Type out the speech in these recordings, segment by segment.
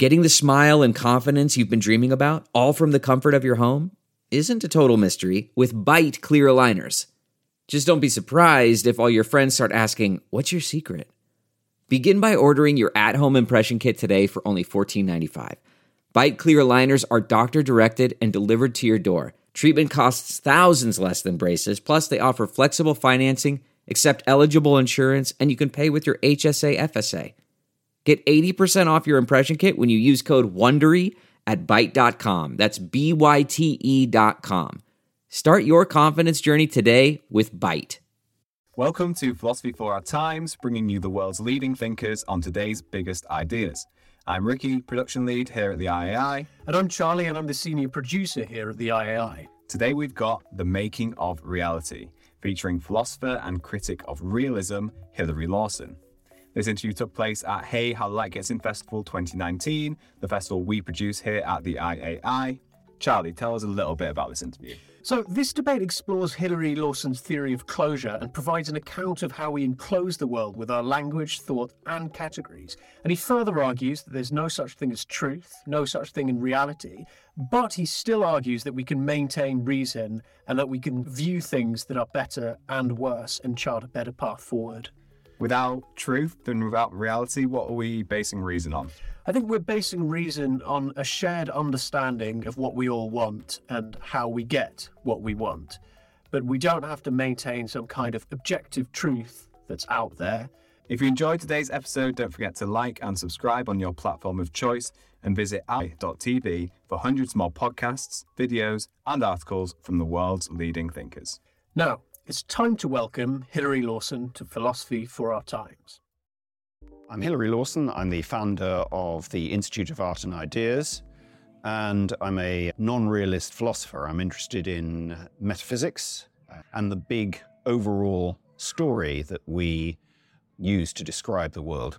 Getting the smile and confidence you've been dreaming about, all from the comfort of your home, isn't a total mystery with Byte clear aligners. Just don't be surprised if all your friends start asking, "What's your secret?" Begin by ordering your at-home impression kit today for only $14.95. Byte clear aligners are doctor-directed and delivered to your door. Treatment costs thousands less than braces, plus they offer flexible financing, accept eligible insurance, and you can pay with your HSA FSA. Get 80% off your impression kit when you use code WONDERY at Byte.com. That's BYTE.com. Start your confidence journey today with Byte. Welcome to Philosophy for Our Times, bringing you the world's leading thinkers on today's biggest ideas. I'm Ricky, production lead here at the IAI. And I'm Charlie, and I'm the senior producer here at the IAI. Today we've got The Making of Reality, featuring philosopher and critic of realism, Hilary Lawson. This interview took place at Hey How Light Gets In Festival 2019, the festival we produce here at the IAI. Charlie, tell us a little bit about this interview. So this debate explores Hilary Lawson's theory of closure and provides an account of how we enclose the world with our language, thought, and categories. And he further argues that there's no such thing as truth, no such thing in reality, but he still argues that we can maintain reason and that we can view things that are better and worse and chart a better path forward. Without truth and without reality, what are we basing reason on? I think we're basing reason on a shared understanding of what we all want and how we get what we want. But we don't have to maintain some kind of objective truth that's out there. If you enjoyed today's episode, don't forget to like and subscribe on your platform of choice and visit i.tv for hundreds more podcasts, videos, and articles from the world's leading thinkers. Now, it's time to welcome Hilary Lawson to Philosophy for Our Times. I'm Hilary Lawson. I'm the founder of the Institute of Art and Ideas, and I'm a non-realist philosopher. I'm interested in metaphysics and the big overall story that we use to describe the world.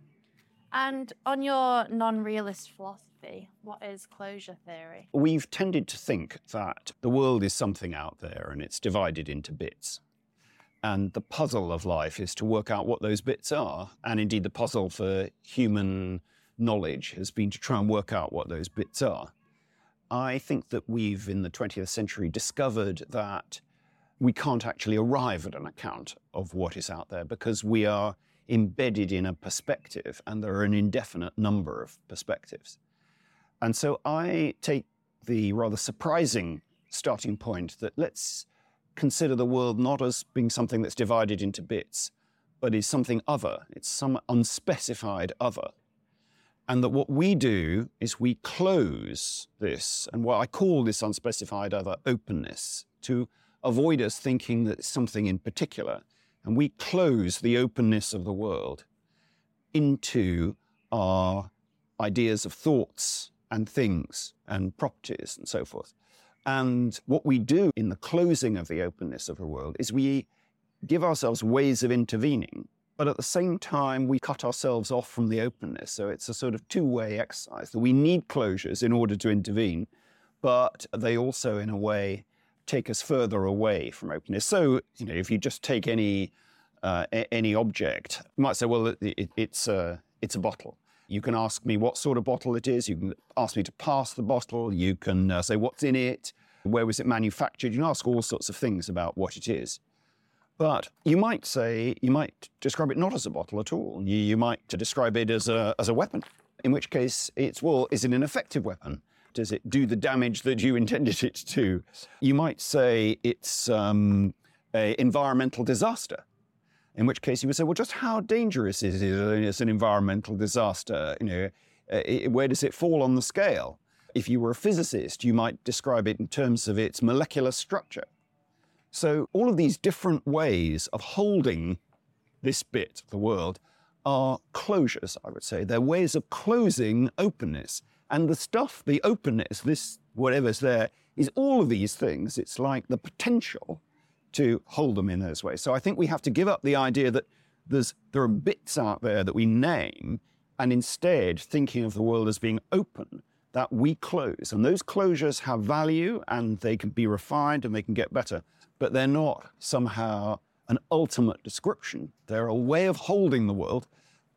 And on your non-realist philosophy, what is closure theory? We've tended to think that the world is something out there and it's divided into bits. And the puzzle of life is to work out what those bits are. And indeed, the puzzle for human knowledge has been to try and work out what those bits are. I think that we've, in the 20th century, discovered that we can't actually arrive at an account of what is out there because we are embedded in a perspective, and there are an indefinite number of perspectives. And so I take the rather surprising starting point that let's consider the world not as being something that's divided into bits, but is something other. It's some unspecified other. And that what we do is we close this, and what I call this unspecified other openness, to avoid us thinking that it's something in particular. And we close the openness of the world into our ideas of thoughts and things and properties and so forth. And what we do in the closing of the openness of the world is we give ourselves ways of intervening, but at the same time, we cut ourselves off from the openness. So it's a sort of two-way exercise. That we need closures in order to intervene, but they also, in a way, take us further away from openness. So, if you just take any object, you might say, well, it's a bottle. You can ask me what sort of bottle it is. You can ask me to pass the bottle. You can say what's in it, where was it manufactured. You can ask all sorts of things about what it is. But you might describe it not as a bottle at all. You might describe it as a weapon, in which case is it an effective weapon? Does it do the damage that you intended it to? You might say it's an environmental disaster, in which case you would say, well, just how dangerous is it as an environmental disaster? Where does it fall on the scale? If you were a physicist, you might describe it in terms of its molecular structure. So all of these different ways of holding this bit of the world are closures, I would say. They're ways of closing openness. And the openness, this whatever's there, is all of these things. It's like the potential to hold them in those ways. So I think we have to give up the idea that there are bits out there that we name, and instead thinking of the world as being open, that we close. And those closures have value, and they can be refined, and they can get better. But they're not somehow an ultimate description. They're a way of holding the world,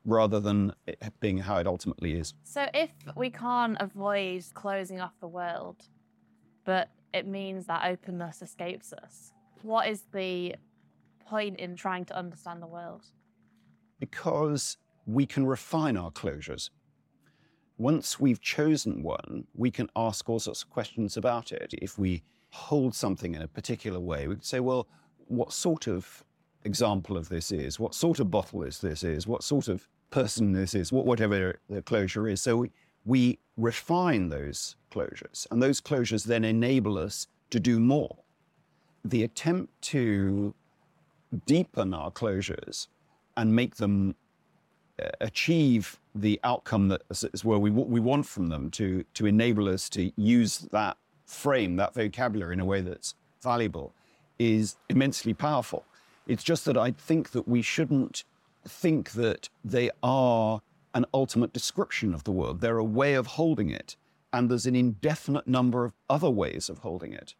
rather than it being how it ultimately is. So if we can't avoid closing off the world, but it means that openness escapes us, what is the point in trying to understand the world? Because we can refine our closures. Once we've chosen one, we can ask all sorts of questions about it. If we hold something in a particular way, we can say, well, what sort of example of this is? What sort of bottle is this is? What sort of person this is? Whatever the closure is. So we refine those closures, and those closures then enable us to do more. The attempt to deepen our closures and make them achieve the outcome that is where we want from them to enable us to use that frame, that vocabulary in a way that's valuable, is immensely powerful. It's just that I think that we shouldn't think that they are an ultimate description of the world. They're a way of holding it, and there's an indefinite number of other ways of holding it.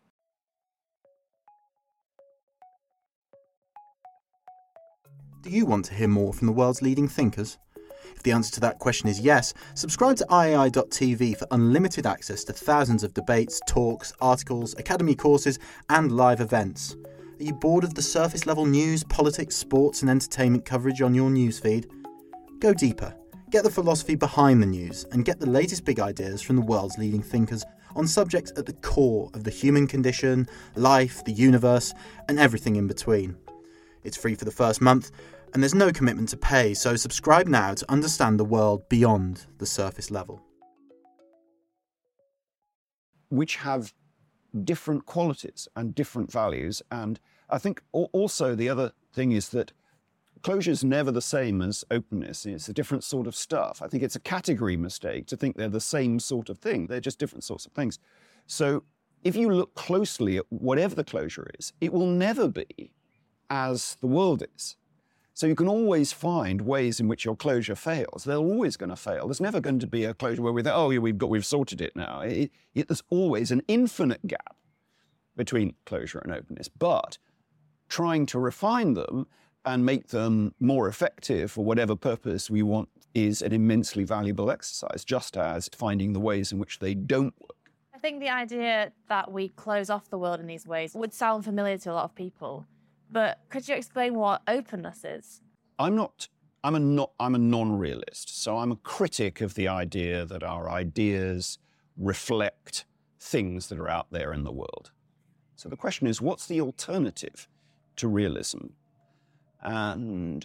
Do you want to hear more from the world's leading thinkers? If the answer to that question is yes, subscribe to iai.tv for unlimited access to thousands of debates, talks, articles, academy courses, and live events. Are you bored of the surface level news, politics, sports and entertainment coverage on your newsfeed? Go deeper, get the philosophy behind the news, and get the latest big ideas from the world's leading thinkers on subjects at the core of the human condition, life, the universe, and everything in between. It's free for the first month, and there's no commitment to pay, so subscribe now to understand the world beyond the surface level. Which have different qualities and different values. And I think also the other thing is that closure is never the same as openness. It's a different sort of stuff. I think it's a category mistake to think they're the same sort of thing. They're just different sorts of things. So if you look closely at whatever the closure is, it will never be as the world is. So you can always find ways in which your closure fails. They're always going to fail. There's never going to be a closure where we think, oh, yeah, we've sorted it now. There's always an infinite gap between closure and openness. But trying to refine them and make them more effective for whatever purpose we want is an immensely valuable exercise, just as finding the ways in which they don't work. I think the idea that we close off the world in these ways would sound familiar to a lot of people. But could you explain what openness is? I'm a non-realist, so I'm a critic of the idea that our ideas reflect things that are out there in the world. So the question is, what's the alternative to realism? And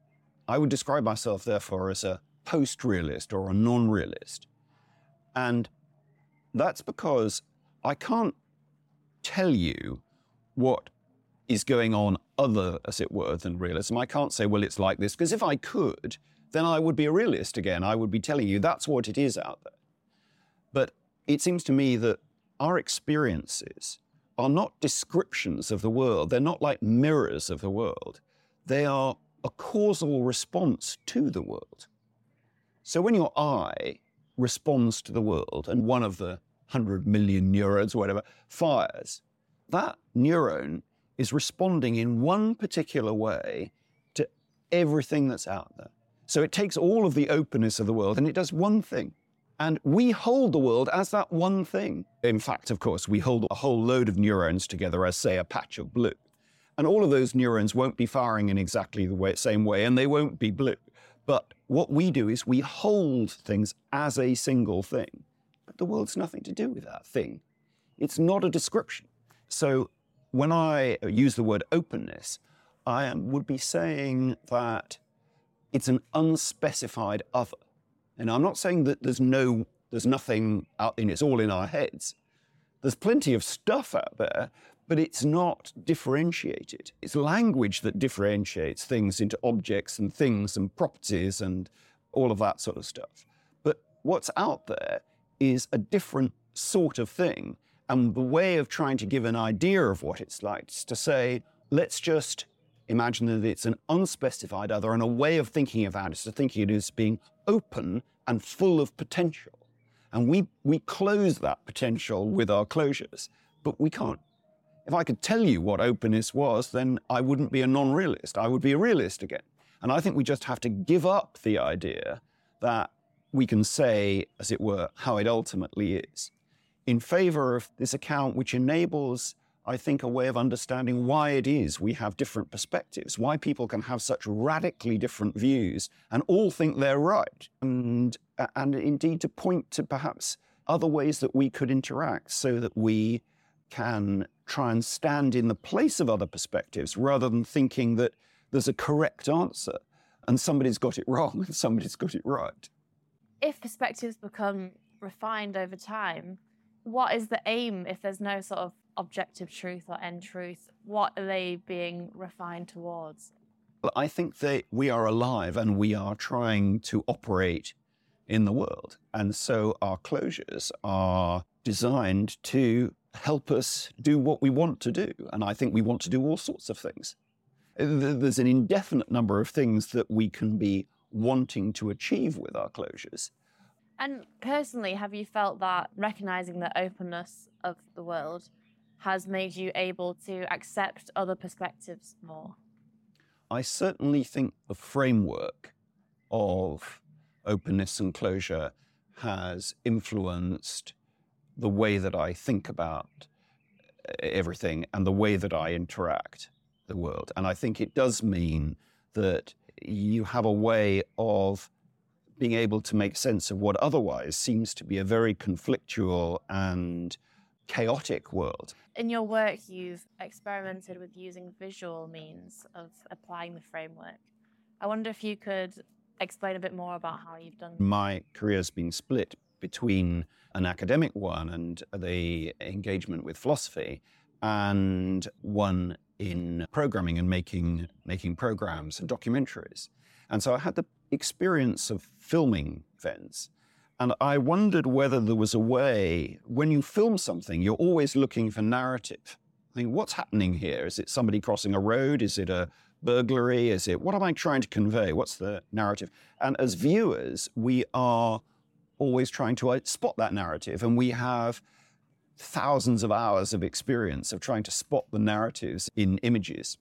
I would describe myself, therefore, as a post-realist or a non-realist. And that's because I can't tell you what is going on other, as it were, than realism. I can't say, well, it's like this, because if I could, then I would be a realist again. I would be telling you that's what it is out there. But it seems to me that our experiences are not descriptions of the world. They're not like mirrors of the world. They are a causal response to the world. So when your eye responds to the world and one of the 100 million neurons, or whatever, fires, that neuron is responding in one particular way to everything that's out there. So it takes all of the openness of the world and it does one thing. And we hold the world as that one thing. In fact, of course, we hold a whole load of neurons together as, say, a patch of blue. And all of those neurons won't be firing in exactly the same way, and they won't be blue. But what we do is we hold things as a single thing. But the world's nothing to do with that thing. It's not a description. So when I use the word openness, I would be saying that it's an unspecified other. And I'm not saying that there's nothing out in it's all in our heads. There's plenty of stuff out there, but it's not differentiated. It's language that differentiates things into objects and things and properties and all of that sort of stuff. But what's out there is a different sort of thing. And the way of trying to give an idea of what it's like is to say, let's just imagine that it's an unspecified other, and a way of thinking about it is to think it as being open and full of potential. And we close that potential with our closures, but we can't. If I could tell you what openness was, then I wouldn't be a non-realist. I would be a realist again. And I think we just have to give up the idea that we can say, as it were, how it ultimately is, in favor of this account which enables, I think, a way of understanding why it is we have different perspectives, why people can have such radically different views and all think they're right, and indeed to point to perhaps other ways that we could interact so that we can try and stand in the place of other perspectives rather than thinking that there's a correct answer and somebody's got it wrong and somebody's got it right. If perspectives become refined over time, what is the aim if there's no sort of objective truth or end truth? What are they being refined towards? Well, I think that we are alive and we are trying to operate in the world. And so our closures are designed to help us do what we want to do. And I think we want to do all sorts of things. There's an indefinite number of things that we can be wanting to achieve with our closures. And personally, have you felt that recognizing the openness of the world has made you able to accept other perspectives more? I certainly think the framework of openness and closure has influenced the way that I think about everything and the way that I interact with the world. And I think it does mean that you have a way of being able to make sense of what otherwise seems to be a very conflictual and chaotic world. In your work, you've experimented with using visual means of applying the framework. I wonder if you could explain a bit more about how you've done that. My career has been split between an academic one and the engagement with philosophy, and one in programming and making programs and documentaries. And so I had the experience of filming events. And I wondered whether there was a way, when you film something, you're always looking for narrative. I mean, what's happening here? Is it somebody crossing a road? Is it a burglary? What am I trying to convey? What's the narrative? And as viewers, we are always trying to spot that narrative. And we have thousands of hours of experience of trying to spot the narratives in images.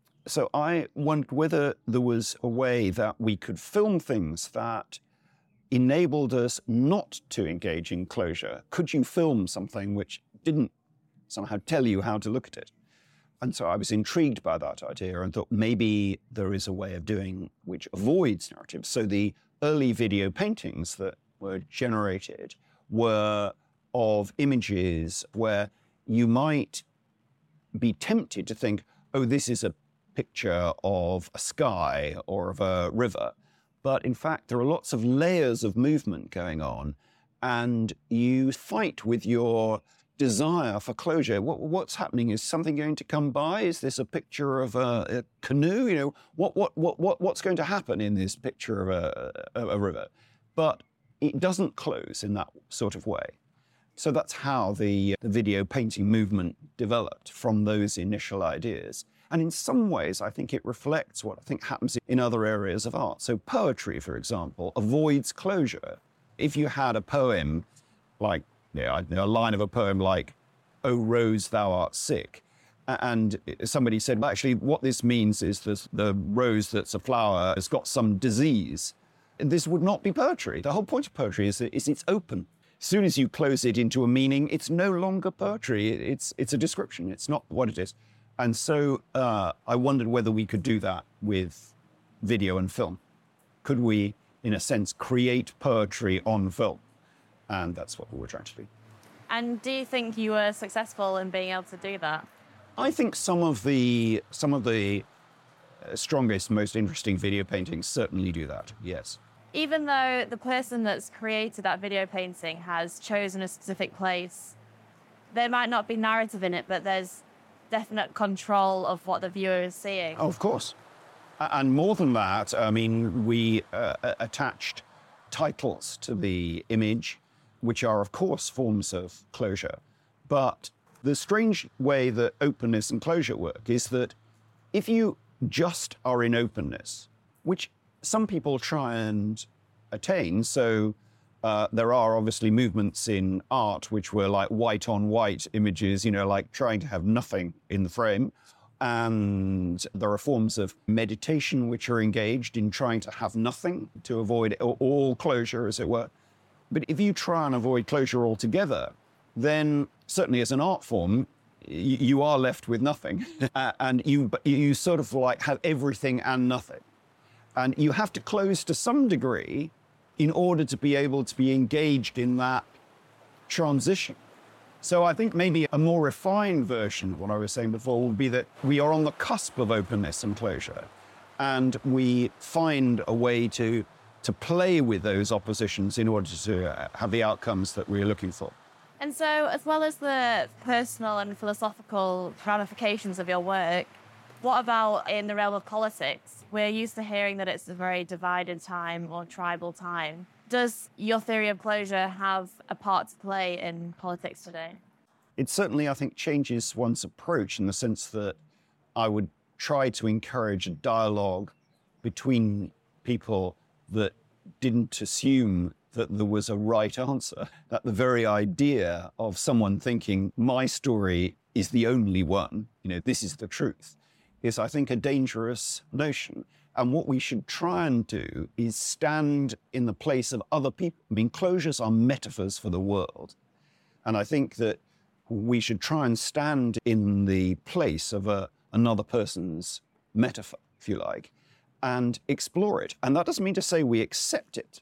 So I wondered whether there was a way that we could film things that enabled us not to engage in closure. Could you film something which didn't somehow tell you how to look at it? And so I was intrigued by that idea and thought maybe there is a way of doing which avoids narrative. So the early video paintings that were generated were of images where you might be tempted to think, oh, this is a picture of a sky or of a river. But in fact, there are lots of layers of movement going on, and you fight with your desire for closure. What's happening? Is something going to come by? Is this a picture of a canoe? You know, what's going to happen in this picture of a river? But it doesn't close in that sort of way. So that's how the video painting movement developed from those initial ideas. And in some ways, I think it reflects what I think happens in other areas of art. So poetry, for example, avoids closure. If you had a poem like, a line of a poem like, "O rose, thou art sick," and somebody said, well, actually, what this means is the rose that's a flower has got some disease. This would not be poetry. The whole point of poetry is it's open. As soon as you close it into a meaning, it's no longer poetry. It's a description. It's not what it is. And so I wondered whether we could do that with video and film. Could we, in a sense, create poetry on film? And that's what we were trying to do. And do you think you were successful in being able to do that? I think some of the strongest, most interesting video paintings certainly do that, yes. Even though the person that's created that video painting has chosen a specific place, there might not be narrative in it, but there's definite control of what the viewer is seeing. Oh, of course. And more than that, I mean, we attached titles to the image, which are, of course, forms of closure. But the strange way that openness and closure work is that if you just are in openness, which some people try and attain, so there are obviously movements in art which were like white on white images, like trying to have nothing in the frame, And there are forms of meditation which are engaged in trying to have nothing, to avoid all closure, as it were. But if you try and avoid closure altogether, then certainly as an art form, you are left with nothing. And you sort of like have everything and nothing. And you have to close to some degree in order to be able to be engaged in that transition. So I think maybe a more refined version of what I was saying before would be that we are on the cusp of openness and closure, and we find a way to play with those oppositions in order to have the outcomes that we're looking for. And so, as well as the personal and philosophical ramifications of your work, what about in the realm of politics? We're used to hearing that it's a very divided time or tribal time. Does your theory of closure have a part to play in politics today? It certainly, I think, changes one's approach in the sense that I would try to encourage a dialogue between people that didn't assume that there was a right answer, that the very idea of someone thinking my story is the only one, this is the truth, is, I think, a dangerous notion. And what we should try and do is stand in the place of other people. I mean, closures are metaphors for the world. And I think that we should try and stand in the place of another person's metaphor, if you like, and explore it. And that doesn't mean to say we accept it.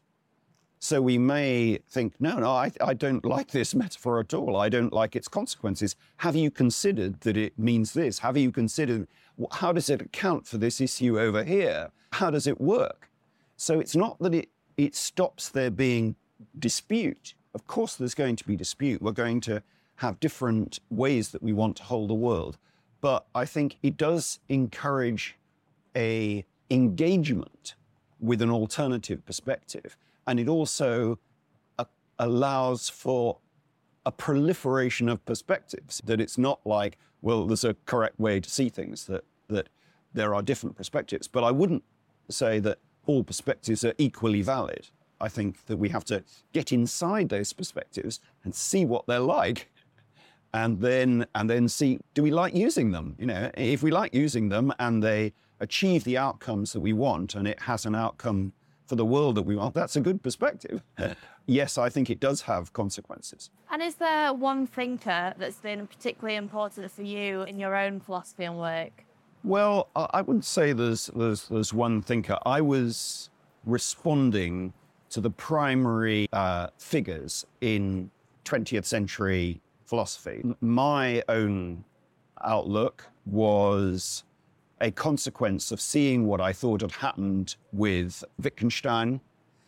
So we may think, no, I don't like this metaphor at all. I don't like its consequences. Have you considered that it means this? Have you considered, how does it account for this issue over here? How does it work? So it's not that it stops there being dispute. Of course, there's going to be dispute. We're going to have different ways that we want to hold the world. But I think it does encourage a engagement with an alternative perspective. And it also allows for a proliferation of perspectives, that it's not like, well, there's a correct way to see things, that there are different perspectives. But I wouldn't say that all perspectives are equally valid. I think that we have to get inside those perspectives and see what they're like, and then see, do we like using them? If we like using them and they achieve the outcomes that we want, and it has an outcome for the world that we want, that's a good perspective. Yes, I think it does have consequences. And is there one thinker that's been particularly important for you in your own philosophy and work? Well, I wouldn't say there's one thinker. I was responding to the primary figures in 20th century philosophy. My own outlook was a consequence of seeing what I thought had happened with Wittgenstein,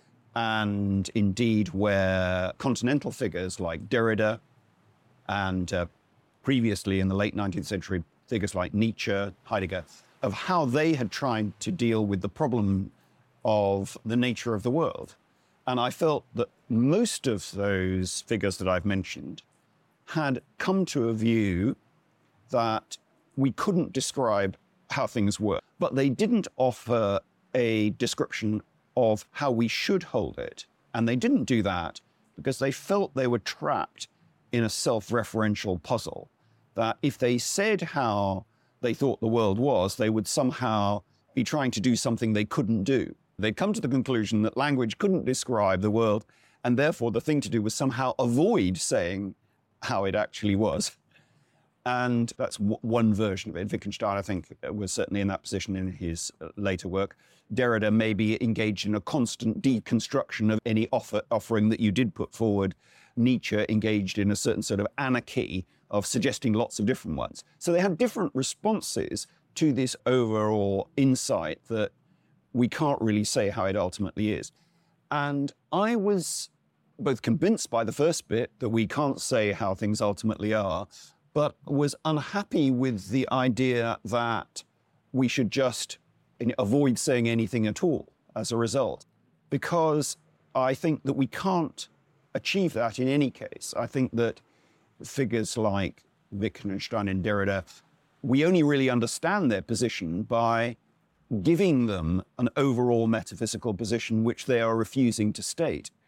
and indeed where continental figures like Derrida and previously in the late 19th century figures like Nietzsche, Heidegger, of how they had tried to deal with the problem of the nature of the world. And I felt that most of those figures that I've mentioned had come to a view that we couldn't describe how things were, but they didn't offer a description of how we should hold it. And they didn't do that because they felt they were trapped in a self-referential puzzle, that if they said how they thought the world was, they would somehow be trying to do something they couldn't do. They'd come to the conclusion that language couldn't describe the world, and therefore the thing to do was somehow avoid saying how it actually was. And that's one version of it. Wittgenstein, I think, was certainly in that position in his later work. Derrida may be engaged in a constant deconstruction of any offering that you did put forward. Nietzsche engaged in a certain sort of anarchy of suggesting lots of different ones. So they had different responses to this overall insight that we can't really say how it ultimately is. And I was both convinced by the first bit that we can't say how things ultimately are, but was unhappy with the idea that we should just avoid saying anything at all as a result, because I think that we can't achieve that in any case. I think that figures like Wittgenstein and Derrida, we only really understand their position by giving them an overall metaphysical position which they are refusing to state.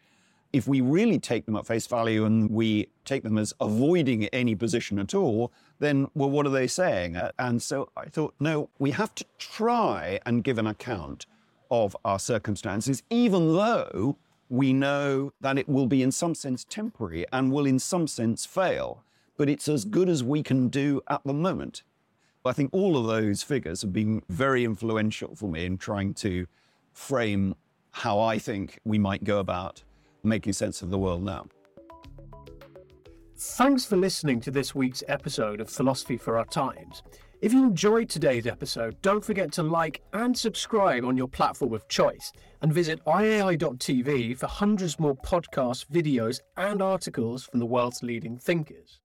if we really take them at face value and we take them as avoiding any position at all, then, well, what are they saying? And so I thought, no, we have to try and give an account of our circumstances, even though we know that it will be in some sense temporary and will in some sense fail. But it's as good as we can do at the moment. I think all of those figures have been very influential for me in trying to frame how I think we might go about making sense of the world now. Thanks for listening to this week's episode of Philosophy for Our Times. If you enjoyed today's episode, don't forget to like and subscribe on your platform of choice, and visit iai.tv for hundreds more podcasts, videos and articles from the world's leading thinkers.